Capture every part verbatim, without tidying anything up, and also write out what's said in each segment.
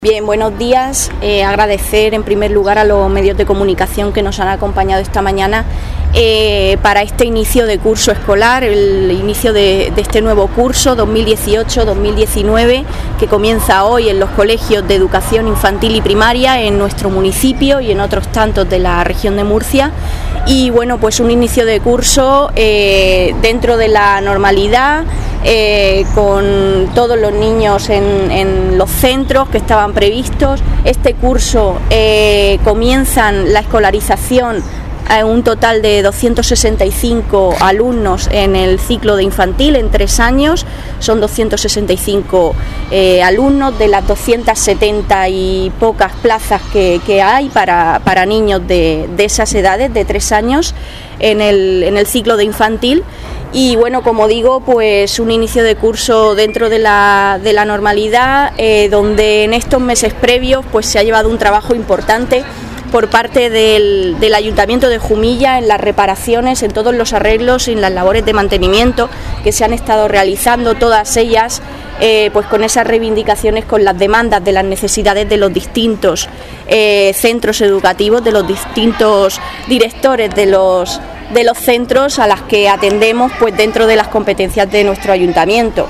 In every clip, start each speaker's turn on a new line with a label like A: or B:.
A: Bien, buenos días. Eh, agradecer en primer lugar a los medios de comunicación que nos han acompañado esta mañana eh, para este inicio de curso escolar, el inicio de, de este nuevo curso dos mil dieciocho dos mil diecinueve que comienza hoy en los colegios de educación infantil y primaria en nuestro municipio y en otros tantos de la región de Murcia. Y bueno, pues un inicio de curso eh, dentro de la normalidad, eh, con todos los niños en, en los centros que estaban previstos. Este curso eh, comienzan la escolarización a un total de doscientos sesenta y cinco alumnos en el ciclo de infantil en tres años. Son doscientos sesenta y cinco eh, alumnos de las doscientas setenta y pocas plazas que, que hay para, para niños de, de esas edades, de tres años, en el, en el ciclo de infantil. Y bueno, como digo, pues un inicio de curso dentro de la, de la normalidad, eh, donde en estos meses previos pues se ha llevado un trabajo importante por parte del, del Ayuntamiento de Jumilla en las reparaciones, en todos los arreglos y en las labores de mantenimiento que se han estado realizando, todas ellas eh, pues con esas reivindicaciones, con las demandas de las necesidades de los distintos eh, centros educativos, de los distintos directores de los de los centros a las que atendemos pues dentro de las competencias de nuestro ayuntamiento.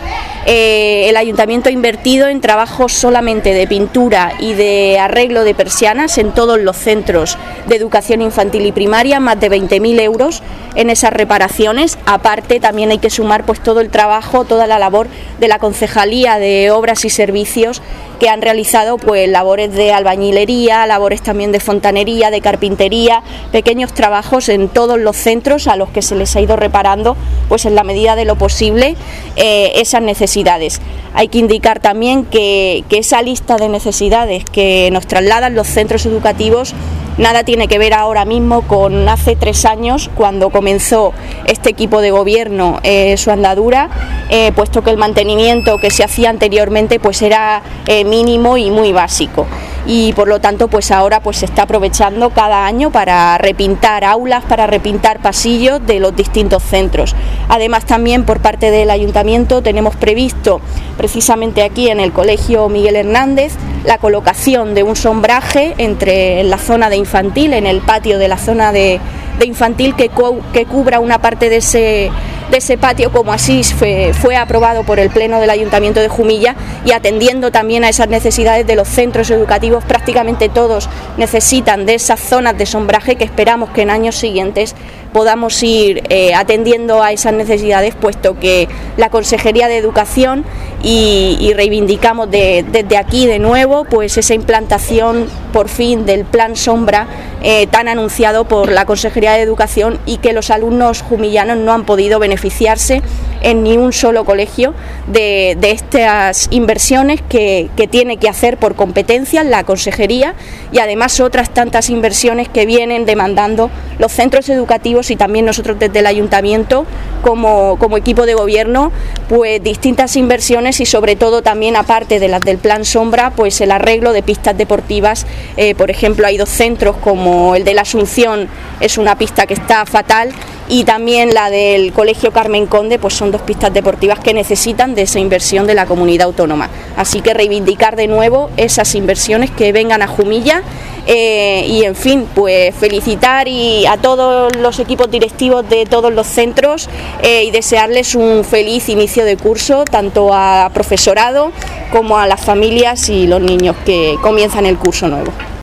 A: Eh, el ayuntamiento ha invertido en trabajos solamente de pintura y de arreglo de persianas en todos los centros de educación infantil y primaria, más de veinte mil euros en esas reparaciones. Aparte también hay que sumar pues todo el trabajo, toda la labor de la Concejalía de Obras y Servicios, que han realizado pues labores de albañilería, labores también de fontanería, de carpintería, pequeños trabajos en todos los centros a los que se les ha ido reparando pues en la medida de lo posible eh, esas necesidades. Hay que indicar también que, que esa lista de necesidades que nos trasladan los centros educativos nada tiene que ver ahora mismo con hace tres años, cuando comenzó este equipo de gobierno eh, su andadura, eh, puesto que el mantenimiento que se hacía anteriormente pues era eh, mínimo y muy básico. Y por lo tanto pues ahora pues se está aprovechando cada año para repintar aulas, para repintar pasillos de los distintos centros. Además también por parte del ayuntamiento tenemos previsto precisamente aquí en el colegio Miguel Hernández la colocación de un sombraje entre en la zona de infantil, en el patio de la zona de, de infantil, que, cu que cubra una parte de ese de ese patio, como así fue, fue aprobado por el Pleno del Ayuntamiento de Jumilla, y atendiendo también a esas necesidades de los centros educativos. Prácticamente todos necesitan de esas zonas de sombraje, que esperamos que en años siguientes podamos ir eh, atendiendo a esas necesidades, puesto que la Consejería de Educación y, y reivindicamos de, desde aquí de nuevo pues esa implantación por fin del Plan Sombra eh, tan anunciado por la Consejería de Educación, y que los alumnos jumillanos no han podido beneficiarse en ni un solo colegio de, de estas inversiones que, que tiene que hacer por competencia la Consejería, y además otras tantas inversiones que vienen demandando los centros educativos y también nosotros desde el Ayuntamiento como, como equipo de gobierno, pues distintas inversiones, y sobre todo también, aparte de las del Plan Sombra, pues el arreglo de pistas deportivas. Eh, por ejemplo, hay dos centros, como el de la Asunción, es una pista que está fatal, y también la del Colegio Carmen Conde, pues son dos pistas deportivas que necesitan de esa inversión de la comunidad autónoma. Así que reivindicar de nuevo esas inversiones que vengan a Jumilla, eh, y en fin, pues felicitar y a todos los equipos directivos de todos los centros eh, y desearles un feliz inicio de curso, tanto a profesorado como a las familias y los niños que comienzan el curso nuevo.